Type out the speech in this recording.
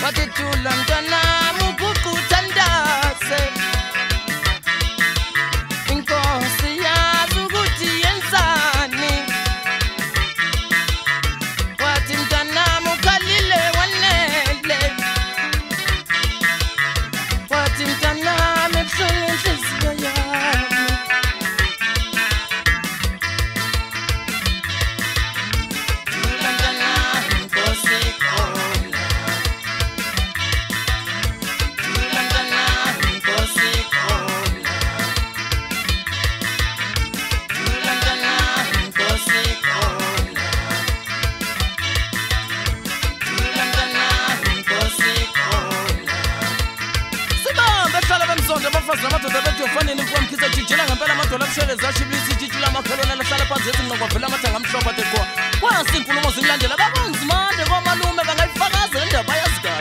wathi thula mntanami ukukuthandaze inkosi yazi ukuthi yenzani wathi mntanami ukhalile wanele wathi mntanami ebuhlungu inhliziyo yami abafazi namadoda bethu yofanele mfowamkhisa jijila ngempela amadola abushele zashibilisa ijijila amakholona lahlala phansi ethi mnqokwavela amathanga amhlophe athe qwa kwasi inkulumo zimlandela babanzimande komalume bangayifakaza le ndaba yazi